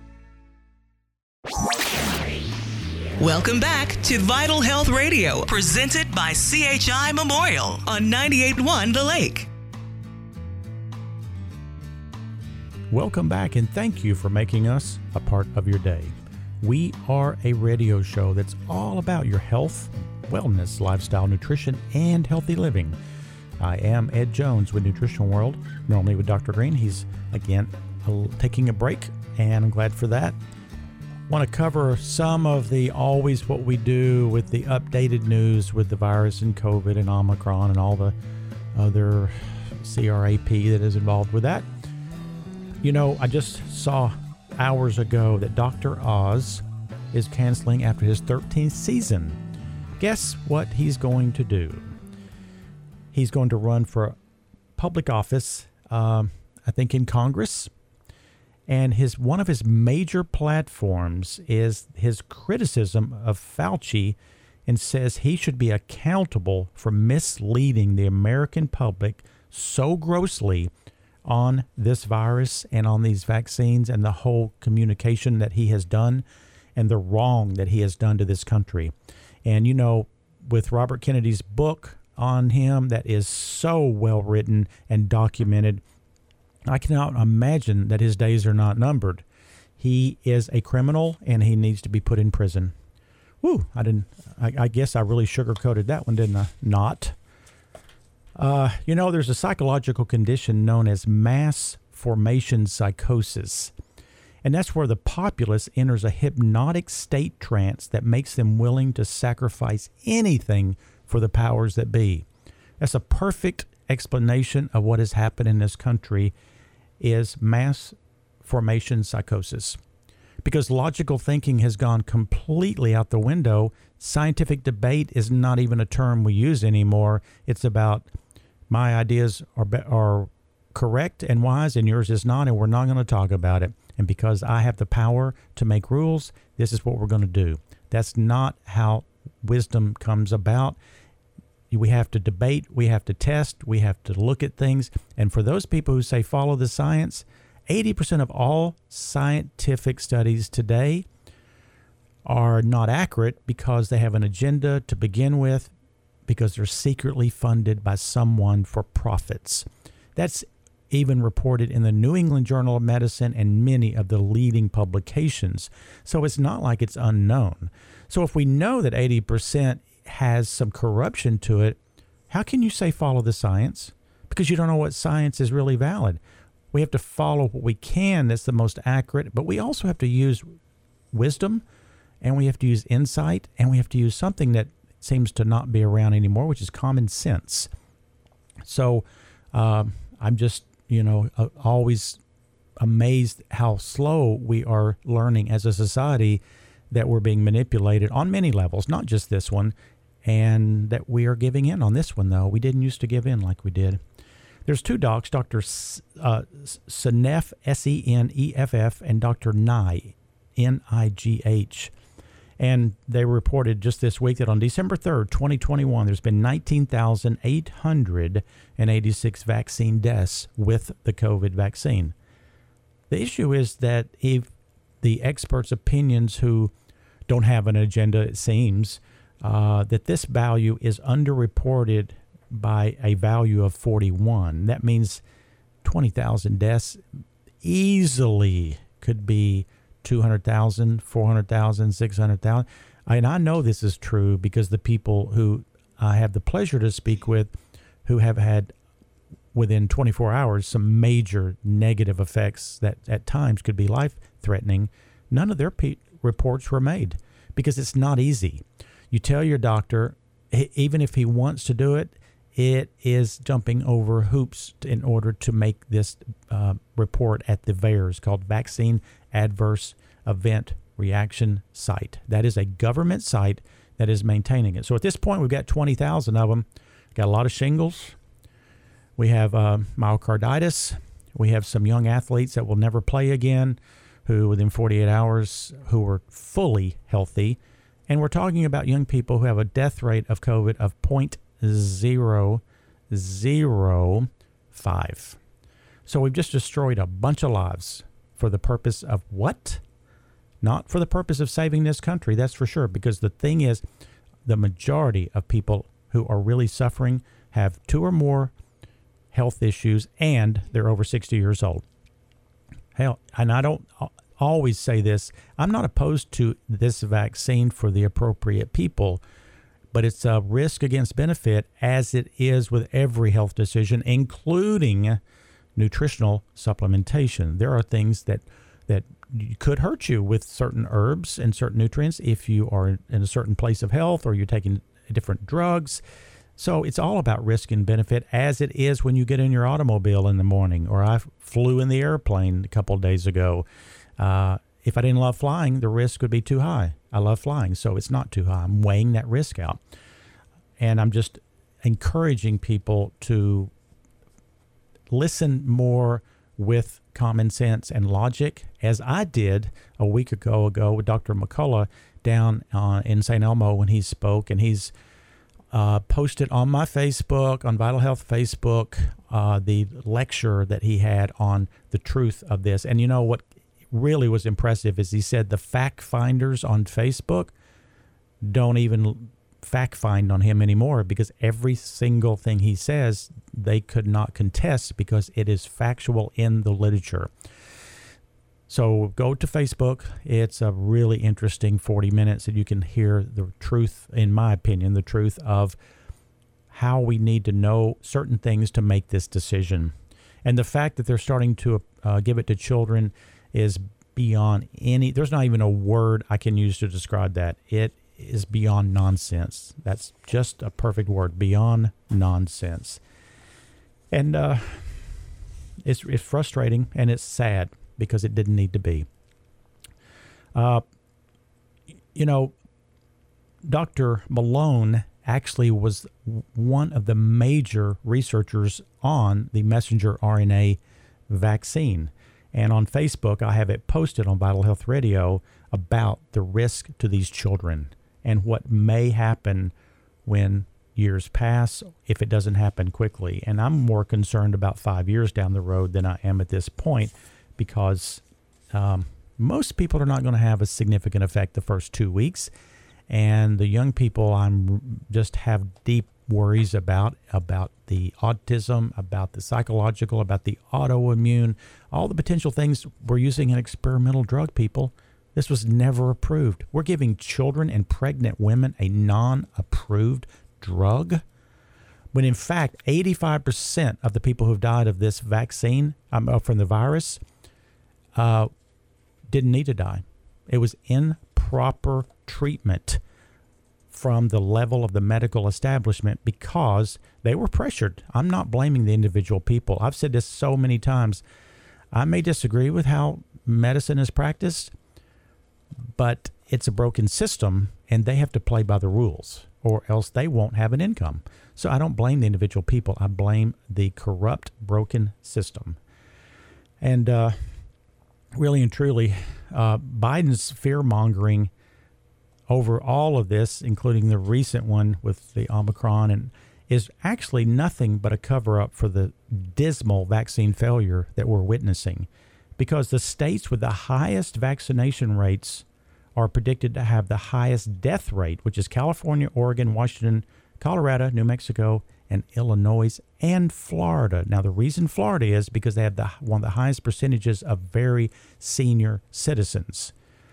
Welcome back to Vital Health Radio, presented by C H I Memorial on ninety-eight point one The Lake. Welcome back, and thank you for making us a part of your day. We are a radio show that's all about your health, wellness, lifestyle, nutrition, and healthy living. I am Ed Jones with Nutritional World, normally with Doctor Green. He's, again, taking a break, and I'm glad for that. Want to cover some of the always what we do with the updated news with the virus and COVID and Omicron and all the other C R A P that is involved with that. You know, I just saw hours ago that Doctor Oz is canceling after his thirteenth season. Guess what he's going to do? He's going to run for public office, um, I think in Congress. And his one of his major platforms is his criticism of Fauci, and says he should be accountable for misleading the American public so grossly on this virus and on these vaccines and the whole communication that he has done and the wrong that he has done to this country. And, you know, with Robert Kennedy's book on him that is so well written and documented, I cannot imagine that his days are not numbered. He is a criminal, and he needs to be put in prison. Woo, I didn't, I, I guess I really sugarcoated that one, didn't I? Not. Uh, you know, there's a psychological condition known as mass formation psychosis. And that's where the populace enters a hypnotic state trance that makes them willing to sacrifice anything for the powers that be. That's a perfect explanation of what has happened in this country, is mass formation psychosis. Because logical thinking has gone completely out the window. Scientific debate is not even a term we use anymore. It's about my ideas are are correct and wise and yours is not, and we're not going to talk about it. And because I have the power to make rules, this is what we're going to do. That's not how wisdom comes about. We have to debate, we have to test, we have to look at things. And for those people who say follow the science, eighty percent of all scientific studies today are not accurate because they have an agenda to begin with, because they're secretly funded by someone for profits. That's even reported in the New England Journal of Medicine and many of the leading publications. So it's not like it's unknown. So if we know that eighty percent has some corruption to it, how can you say follow the science? because you don't know what science is really valid. We have to follow what we can that's the most accurate, but we also have to use wisdom, and we have to use insight, and we have to use something that seems to not be around anymore, which is common sense. So um, I'm just, you know, uh, always amazed how slow we are learning as a society that we're being manipulated on many levels, not just this one, and that we are giving in on this one, though. We didn't used to give in like we did. There's two docs, Doctor Uh, Seneff, S E N E F F, and Doctor Nye, N I G H. And they reported just this week that on December third, twenty twenty-one, there's been nineteen thousand eight hundred eighty-six vaccine deaths with the COVID vaccine. The issue is that if the experts' opinions who don't have an agenda, it seems, uh, that this value is underreported by a value of forty-one. That means twenty thousand deaths easily could be two hundred thousand, four hundred thousand, six hundred thousand. And I know this is true because the people who I have the pleasure to speak with who have had within twenty-four hours some major negative effects that at times could be life-threatening, none of their pe- reports were made because it's not easy. You tell your doctor, even if he wants to do it, it is jumping over hoops in order to make this uh, report at the V A E R S called Vaccine Adverse Event Reaction Site. That is a government site that is maintaining it. So at this point, we've got twenty thousand of them. Got a lot of shingles. We have uh, myocarditis. We have some young athletes that will never play again, who within forty-eight hours, who were fully healthy. And we're talking about young people who have a death rate of COVID of zero point zero zero five. So we've just destroyed a bunch of lives for the purpose of what? Not for the purpose of saving this country, that's for sure. Because the thing is, the majority of people who are really suffering have two or more health issues, and they're over sixty years old. Hell, and I don't always say this, I'm not opposed to this vaccine for the appropriate people, but it's a risk against benefit, as it is with every health decision, including nutritional supplementation. There are things that that could hurt you with certain herbs and certain nutrients if you are in a certain place of health or you're taking different drugs. So it's all about risk and benefit, as it is when you get in your automobile in the morning, or I flew in the airplane a couple of days ago. Uh, if I didn't love flying, the risk would be too high. I love flying, so it's not too high. I'm weighing that risk out. And I'm just encouraging people to listen more with common sense and logic, as I did a week ago ago with Doctor McCullough down uh, in Saint Elmo when he spoke, and he's uh, posted on my Facebook, on Vital Health Facebook, uh, the lecture that he had on the truth of this. And you know what really was impressive is he said the fact finders on Facebook don't even fact find on him anymore, because every single thing he says they could not contest because it is factual in the literature. So go to Facebook. It's a really interesting forty minutes that you can hear the truth, in my opinion, the truth of how we need to know certain things to make this decision. And the fact that they're starting to uh, give it to children is beyond any, there's not even a word I can use to describe that. It is beyond nonsense. That's just a perfect word, beyond nonsense. And uh, it's, it's frustrating and it's sad because it didn't need to be. Uh, you know, Doctor Malone actually was one of the major researchers on the messenger R N A vaccine. And on Facebook, I have it posted on Vital Health Radio about the risk to these children and what may happen when years pass if it doesn't happen quickly. And I'm more concerned about five years down the road than I am at this point, because um, most people are not going to have a significant effect the first two weeks. And the young people, I'm just have deep worries about, about the autism, about the psychological, about the autoimmune, all the potential things. We're using an experimental drug, people. This was never approved. We're giving children and pregnant women a non-approved drug. when in fact eighty-five percent of the people who've died of this vaccine, um, from the virus, uh, didn't need to die. It was improper treatment from the level of the medical establishment because they were pressured. I'm not blaming the individual people. I've said this so many times. I may disagree with how medicine is practiced, but it's a broken system and they have to play by the rules or else they won't have an income. So I don't blame the individual people. I blame the corrupt, broken system. And uh, really and truly, uh, Biden's fear-mongering over all of this, including the recent one with the Omicron, and is actually nothing but a cover-up for the dismal vaccine failure that we're witnessing, because the states with the highest vaccination rates are predicted to have the highest death rate, which is California, Oregon, Washington, Colorado, New Mexico, and Illinois, and Florida. Now, the reason Florida is because they have the one of the highest percentages of very senior citizens.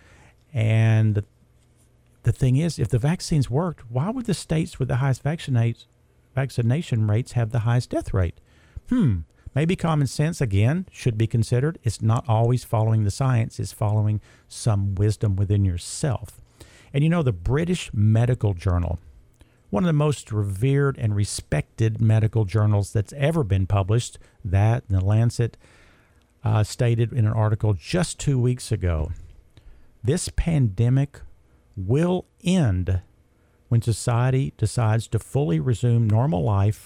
And the, the thing is, if the vaccines worked, why would the states with the highest vaccinate, vaccination rates have the highest death rate? Hmm. Maybe common sense, again, should be considered. It's not always following the science. It's following some wisdom within yourself. And you know, the British Medical Journal, one of the most revered and respected medical journals that's ever been published, that and The Lancet, uh, stated in an article just two weeks ago, this pandemic will end when society decides to fully resume normal life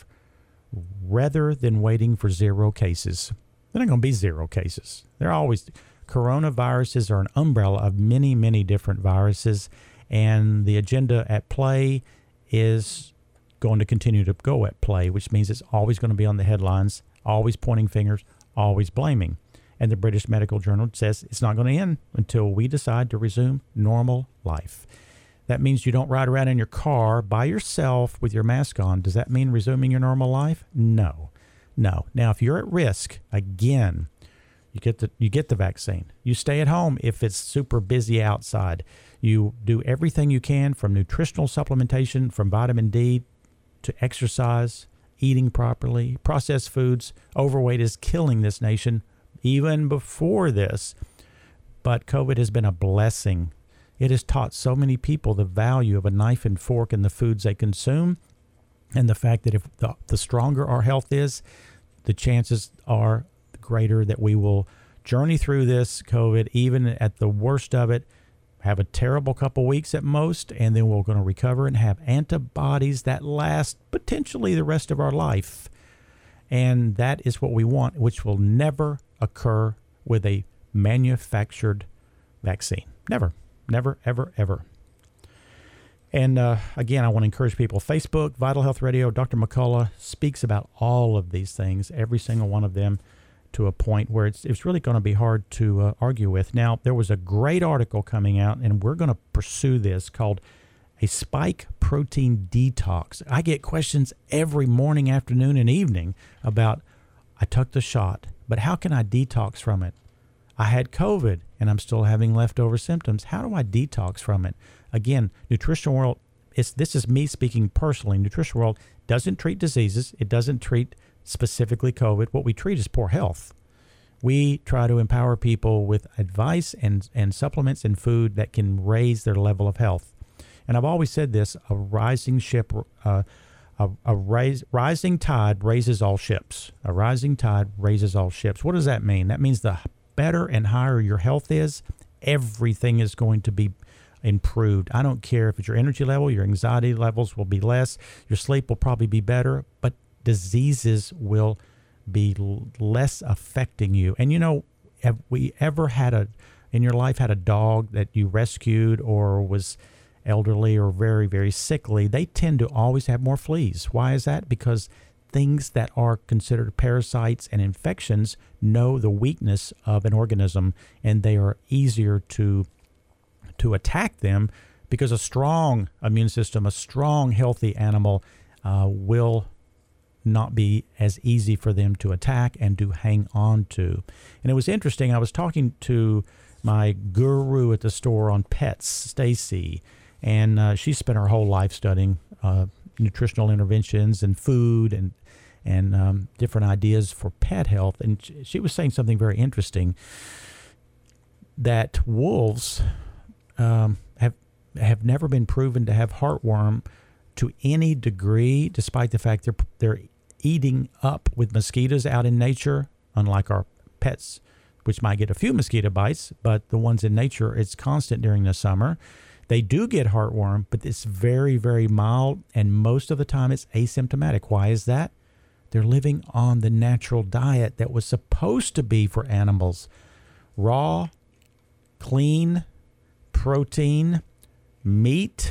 rather than waiting for zero cases. There aren't going to be zero cases. They're always, coronaviruses are an umbrella of many, many different viruses, and the agenda at play is going to continue to go at play, which means it's always going to be on the headlines, always pointing fingers, always blaming. And the British Medical Journal says it's not going to end until we decide to resume normal life. That means you don't ride around in your car by yourself with your mask on. Does that mean resuming your normal life? No. No. Now, if you're at risk, again, you get the you get the vaccine. You stay at home if it's super busy outside. You do everything you can, from nutritional supplementation, from vitamin D to exercise, eating properly, processed foods. Overweight is killing this nation even before this. But COVID has been a blessing. It has taught so many people the value of a knife and fork in the foods they consume, and the fact that if the, the stronger our health is, the chances are greater that we will journey through this COVID, even at the worst of it, have a terrible couple weeks at most, and then we're going to recover and have antibodies that last potentially the rest of our life. And that is what we want, which will never occur with a manufactured vaccine. Never. Never, ever, ever. And uh, again, I want to encourage people. Facebook, Vital Health Radio, Doctor McCullough speaks about all of these things, every single one of them, to a point where it's it's really going to be hard to uh, argue with. Now, there was a great article coming out, and we're going to pursue this, called A Spike Protein Detox. I get questions every morning, afternoon, and evening about, I took the shot, but how can I detox from it? I had COVID and I'm still having leftover symptoms. How do I detox from it? Again, Nutrition World, it's, this is me speaking personally. Nutrition World doesn't treat diseases. It doesn't treat specifically COVID. What we treat is poor health. We try to empower people with advice and, and supplements and food that can raise their level of health. And I've always said this, a rising ship, uh, a, a rise, rising tide raises all ships. A rising tide raises all ships. What does that mean? That means the better and higher your health is, everything is going to be improved. I don't care if it's your energy level, your anxiety levels will be less, your sleep will probably be better, but diseases will be less affecting you. And you know, have we ever had a, in your life, had a dog that you rescued or was elderly or very, very sickly? They tend to always have more fleas. Why is that? Because things that are considered parasites and infections know the weakness of an organism, and they are easier to to attack them, because a strong immune system, a strong, healthy animal uh, will not be as easy for them to attack and to hang on to. And it was interesting. I was talking to my guru at the store on pets, Stacy, and uh, she spent her whole life studying uh, nutritional interventions and food and and um, different ideas for pet health. And she was saying something very interesting, that wolves um, have have never been proven to have heartworm to any degree, despite the fact they're they're eating up with mosquitoes out in nature, unlike our pets, which might get a few mosquito bites, but the ones in nature, it's constant during the summer. They do get heartworm, but it's very, very mild, and most of the time it's asymptomatic. Why is that? They're living on the natural diet that was supposed to be for animals. Raw, clean, protein, meat,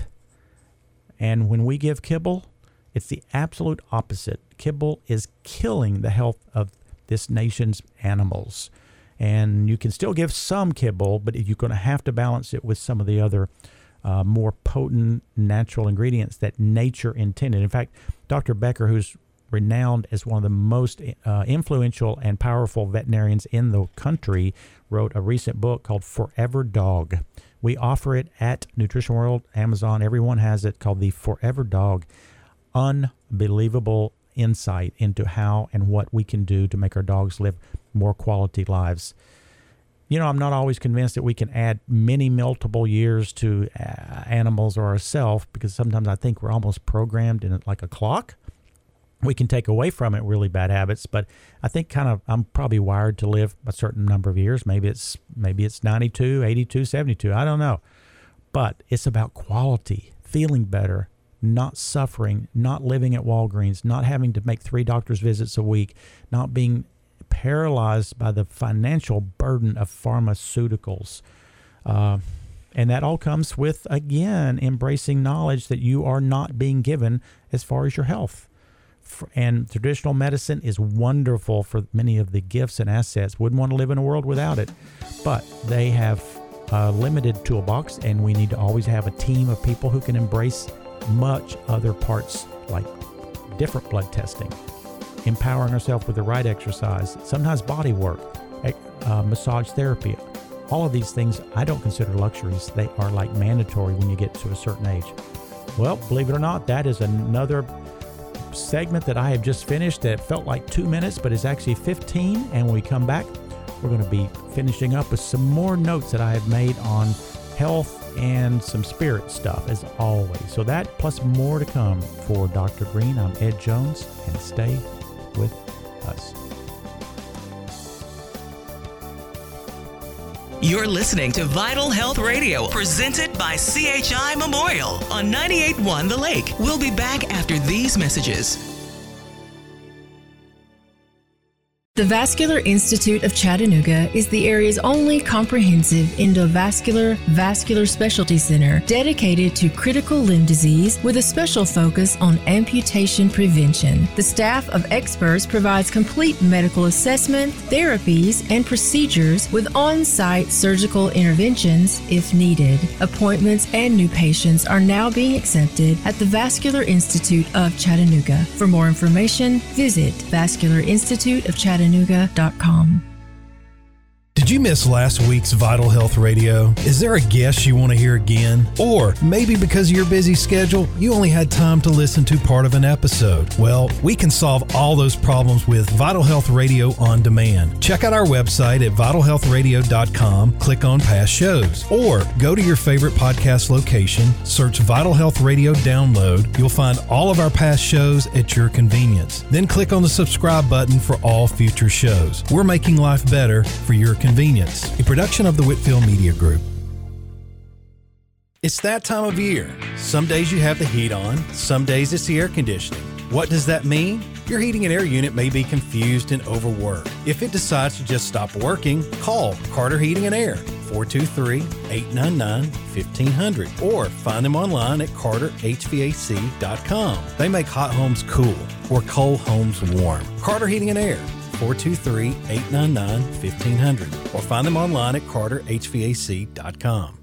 and when we give kibble, it's the absolute opposite. Kibble is killing the health of this nation's animals. And you can still give some kibble, but you're going to have to balance it with some of the other uh, more potent natural ingredients that nature intended. In fact, Doctor Becker, who's renowned as one of the most uh, influential and powerful veterinarians in the country, wrote a recent book called Forever Dog. We offer it at Nutrition World, Amazon. Everyone has it, called the Forever Dog. Unbelievable insight into how and what we can do to make our dogs live more quality lives. You know, I'm not always convinced that we can add many multiple years to uh, animals or ourselves, because sometimes I think we're almost programmed in it like a clock. We can take away from it really bad habits, but I think kind of I'm probably wired to live a certain number of years. Maybe it's maybe it's ninety-two, eighty-two, seventy-two. I don't know. But it's about quality, feeling better, not suffering, not living at Walgreens, not having to make three doctor's visits a week, not being paralyzed by the financial burden of pharmaceuticals. Uh, and that all comes with, again, embracing knowledge that you are not being given as far as your health. And traditional medicine is wonderful for many of the gifts and assets. Wouldn't want to live in a world without it. But they have a limited toolbox, and we need to always have a team of people who can embrace much other parts, like different blood testing, empowering ourselves with the right exercise, sometimes body work, uh, massage therapy. All of these things I don't consider luxuries. They are like mandatory when you get to a certain age. Well, believe it or not, that is another segment that I have just finished that felt like two minutes, but it's actually fifteen. And when we come back, we're going to be finishing up with some more notes that I have made on health and some spirit stuff, as always. So that plus more to come for Doctor Green. I'm Ed Jones, and stay with us. You're listening to Vital Health Radio, presented by C H I Memorial on ninety-eight point one The Lake. We'll be back after these messages. The Vascular Institute of Chattanooga is the area's only comprehensive endovascular vascular specialty center dedicated to critical limb disease with a special focus on amputation prevention. The staff of experts provides complete medical assessment, therapies, and procedures with on-site surgical interventions if needed. Appointments and new patients are now being accepted at the Vascular Institute of Chattanooga. For more information, visit vascular institute of chattanooga dot com. Did you miss last week's Vital Health Radio? Is there a guest you want to hear again? Or maybe because of your busy schedule, you only had time to listen to part of an episode? Well, we can solve all those problems with Vital Health Radio On Demand. Check out our website at vital health radio dot com, click on past shows, or go to your favorite podcast location, search Vital Health Radio Download. You'll find all of our past shows at your convenience. Then click on the subscribe button for all future shows. We're making life better for your convenience. Convenience, a production of the Whitfield Media Group. It's that time of year. Some days you have the heat on, some days it's the air conditioning. What does that mean? Your heating and air unit may be confused and overworked. If it decides to just stop working, call Carter Heating and Air, four two three, eight nine nine, fifteen hundred, or find them online at carter h v a c dot com. They make hot homes cool or cold homes warm. Carter Heating and Air, four two three, eight nine nine, fifteen hundred, or find them online at carter h v a c dot com.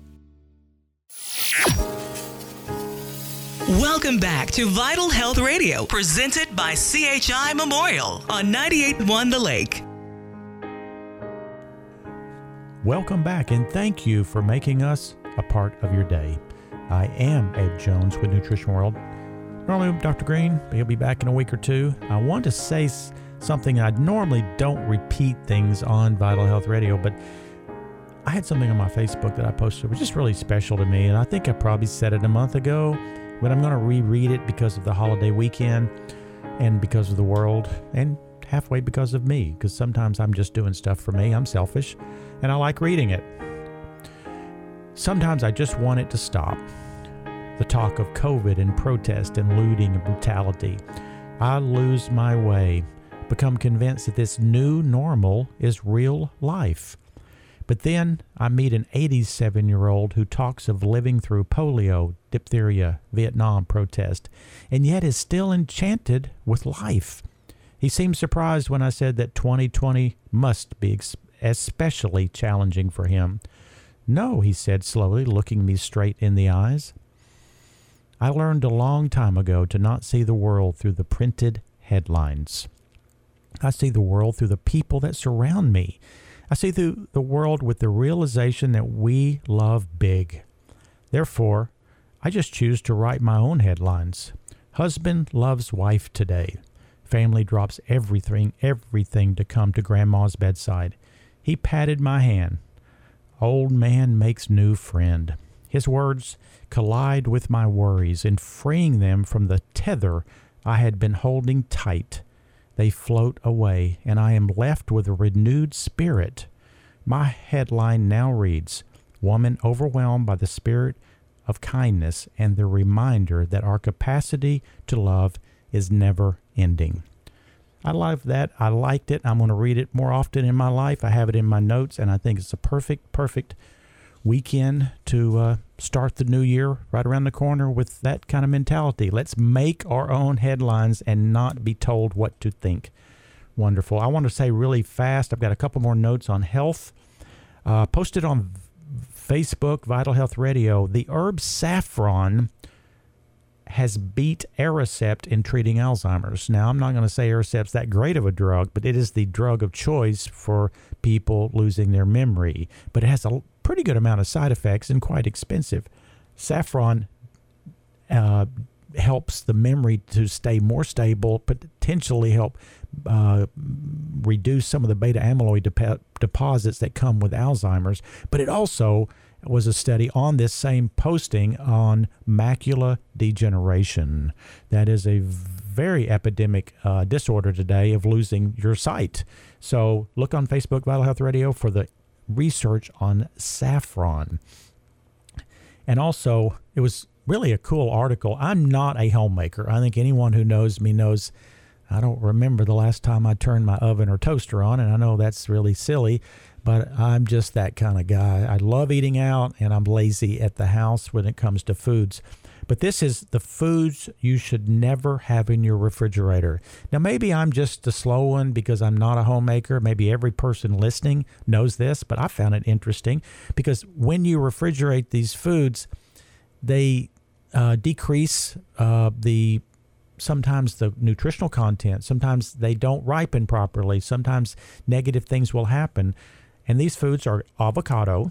Welcome back to Vital Health Radio, presented by C H I Memorial on ninety-eight point one The Lake. Welcome back, and thank you for making us a part of your day. I am Ed Jones with Nutrition World. Normally, Doctor Green, he'll be back in a week or two. I want to say s- something. I normally don't repeat things on Vital Health Radio, but I had something on my Facebook that I posted, which is really special to me, and I think I probably said it a month ago, but I'm going to reread it because of the holiday weekend and because of the world, and halfway because of me, because sometimes I'm just doing stuff for me. I'm selfish, and I like reading it. Sometimes I just want it to stop. The talk of COVID and protest and looting and brutality. I lose my way, become convinced that this new normal is real life. But then I meet an eighty-seven-year-old who talks of living through polio, diphtheria, Vietnam protest, and yet is still enchanted with life. He seemed surprised when I said that twenty twenty must be ex- especially challenging for him. No, he said slowly, looking me straight in the eyes. I learned a long time ago to not see the world through the printed headlines. I see the world through the people that surround me. I see the, the world with the realization that we love big. Therefore, I just choose to write my own headlines. Husband loves wife today. Family drops everything, everything to come to Grandma's bedside. He patted my hand. Old man makes new friend. His words collide with my worries, and freeing them from the tether I had been holding tight, they float away, and I am left with a renewed spirit. My headline now reads, Woman Overwhelmed by the Spirit of Kindness and the Reminder that Our Capacity to Love is Never Ending. I love that. I liked it. I'm going to read it more often in my life. I have it in my notes, and I think it's a perfect, perfect weekend to uh, start the new year right around the corner with that kind of mentality. Let's make our own headlines and not be told what to think. Wonderful. I want to say really fast, I've got a couple more notes on health. Uh, posted on Facebook, Vital Health Radio, the herb saffron has beat Aricept in treating Alzheimer's. Now, I'm not going to say Aricept's that great of a drug, but it is the drug of choice for people losing their memory. But it has a pretty good amount of side effects and quite expensive. Saffron uh, helps the memory to stay more stable, potentially help uh, reduce some of the beta amyloid dep- deposits that come with Alzheimer's. But it also was a study on this same posting on macular degeneration. That is a very epidemic uh, disorder today of losing your sight. So look on Facebook, Vital Health Radio, for the research on saffron. And also, it was really a cool article. I'm not a homemaker. I think anyone who knows me knows I don't remember the last time I turned my oven or toaster on, and I know that's really silly, but I'm just that kind of guy. I love eating out, and I'm lazy at the house when it comes to foods. But this is the foods you should never have in your refrigerator. Now, maybe I'm just the slow one because I'm not a homemaker. Maybe every person listening knows this, but I found it interesting because when you refrigerate these foods, they uh, decrease uh, the sometimes the nutritional content. Sometimes they don't ripen properly. Sometimes negative things will happen. And these foods are avocado,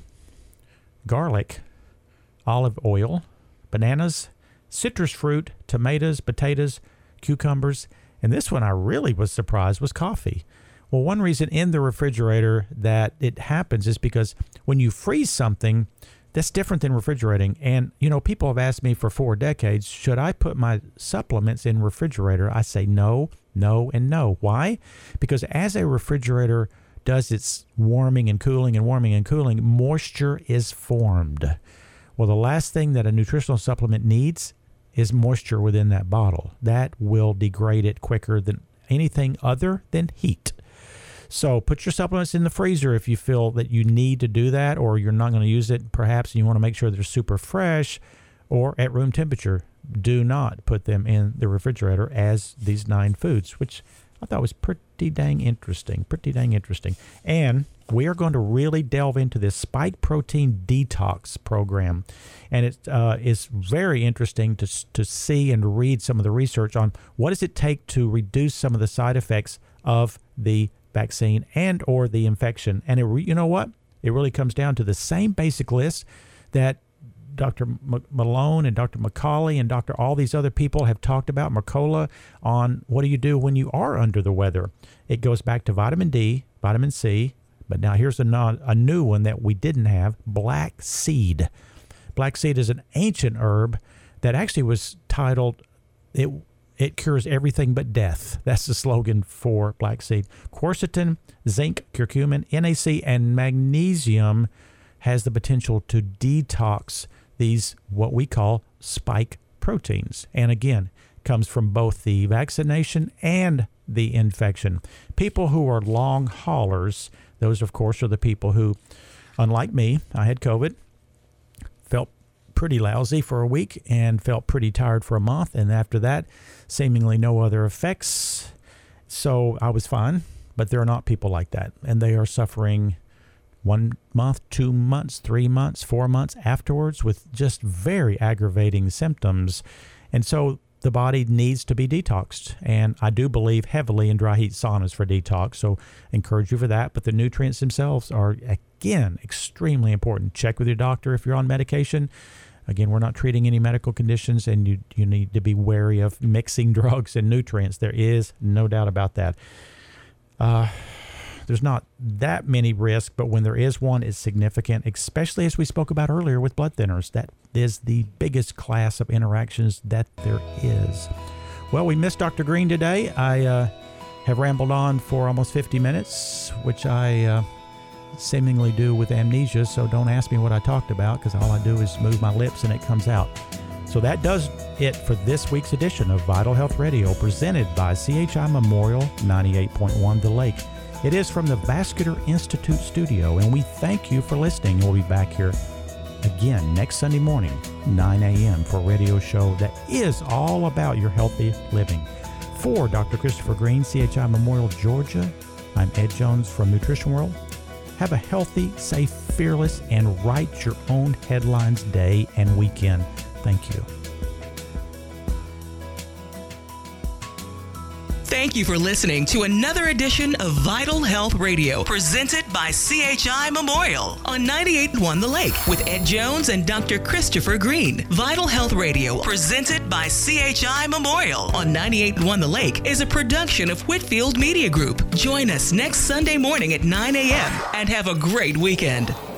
garlic, olive oil, bananas, citrus fruit, tomatoes, potatoes, cucumbers, and this one I really was surprised was coffee. Well, one reason in the refrigerator that it happens is because when you freeze something, that's different than refrigerating. And, you know, people have asked me for four decades, should I put my supplements in refrigerator? I say no, no, and no. Why? Because as a refrigerator does its warming and cooling and warming and cooling, moisture is formed. Well, the last thing that a nutritional supplement needs is moisture within that bottle. That will degrade it quicker than anything other than heat. So put your supplements in the freezer if you feel that you need to do that, or you're not going to use it perhaps, and you want to make sure they're super fresh or at room temperature. Do not put them in the refrigerator as these nine foods, which I thought was pretty dang interesting, pretty dang interesting. And we are going to really delve into this spike protein detox program. And it uh, is very interesting to to see and read some of the research on what does it take to reduce some of the side effects of the vaccine and or the infection. And it re, you know what? It really comes down to the same basic list that Doctor M- Malone and Doctor McCauley and Doctor all these other people have talked about, Mercola, on what do you do when you are under the weather. It goes back to vitamin D, vitamin C, but now here's a, non, a new one that we didn't have, black seed. Black seed is an ancient herb that actually was titled, it it cures everything but death. That's the slogan for black seed. Quercetin, zinc, curcumin, N A C, and magnesium has the potential to detox these, what we call spike proteins. And again, comes from both the vaccination and the infection. People who are long haulers, those of course are the people who, unlike me, I had COVID, felt pretty lousy for a week and felt pretty tired for a month. And after that, seemingly no other effects. So I was fine, but there are not people like that. And they are suffering one month, two months, three months, four months afterwards with just very aggravating symptoms. And so the body needs to be detoxed. And I do believe heavily in dry heat saunas for detox. So encourage you for that. But the nutrients themselves are, again, extremely important. Check with your doctor if you're on medication. Again, we're not treating any medical conditions, and you you need to be wary of mixing drugs and nutrients. There is no doubt about that. Uh, there's not that many risks, but when there is one, it's significant, especially as we spoke about earlier with blood thinners. That is the biggest class of interactions that there is. Well, we missed Doctor Green today. I uh, have rambled on for almost fifty minutes, which I uh, seemingly do with amnesia, so don't ask me what I talked about, because all I do is move my lips and it comes out. So that does it for this week's edition of Vital Health Radio, presented by C H I Memorial ninety-eight point one The Lake. It is from the Vascular Institute studio, and we thank you for listening. We'll be back here again next Sunday morning, nine a.m. for a radio show that is all about your healthy living. For Doctor Christopher Green, C H I Memorial, Georgia, I'm Ed Jones from Nutrition World. Have a healthy, safe, fearless, and write your own headlines day and weekend. Thank you. Thank you for listening to another edition of Vital Health Radio, presented by C H I Memorial on ninety-eight point one The Lake with Ed Jones and Doctor Christopher Green. Vital Health Radio, presented by C H I Memorial on ninety-eight point one The Lake, is a production of Whitfield Media Group. Join us next Sunday morning at nine a.m. and have a great weekend.